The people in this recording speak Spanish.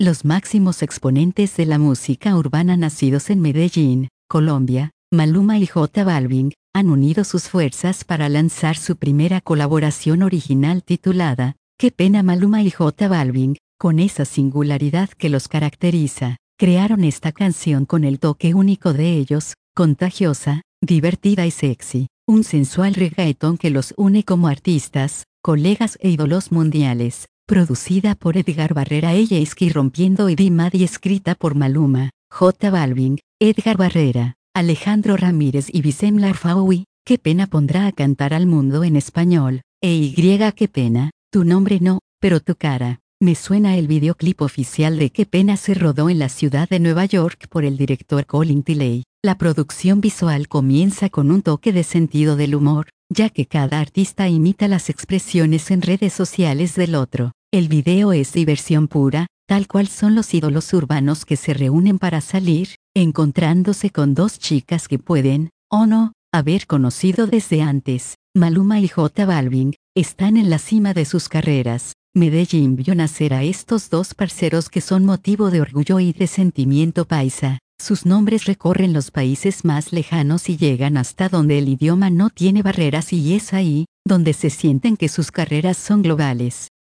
Los máximos exponentes de la música urbana nacidos en Medellín, Colombia, Maluma y J Balvin, han unido sus fuerzas para lanzar su primera colaboración original titulada Qué pena. Maluma y J Balvin, con esa singularidad que los caracteriza, crearon esta canción con el toque único de ellos, contagiosa, divertida y sexy, un sensual reggaetón que los une como artistas, colegas e ídolos mundiales. Producida por Edgar Barrera y Rompiendo y Dimad y escrita por Maluma, J Balvin, Edgar Barrera, Alejandro Ramírez y Bissem Larfaoui. Qué pena pondrá a cantar al mundo en español, qué pena, tu nombre no, pero tu cara, me suena. El videoclip oficial de Qué pena se rodó en la ciudad de Nueva York por el director Colin Tilley. La producción visual comienza con un toque de sentido del humor, ya que cada artista imita las expresiones en redes sociales del otro. El video es diversión pura, tal cual son los ídolos urbanos que se reúnen para salir, encontrándose con dos chicas que pueden, o no, haber conocido desde antes. Maluma y J Balvin están en la cima de sus carreras. Medellín vio nacer a estos dos parceros que son motivo de orgullo y de sentimiento paisa. Sus nombres recorren los países más lejanos y llegan hasta donde el idioma no tiene barreras, y es ahí donde se sienten que sus carreras son globales.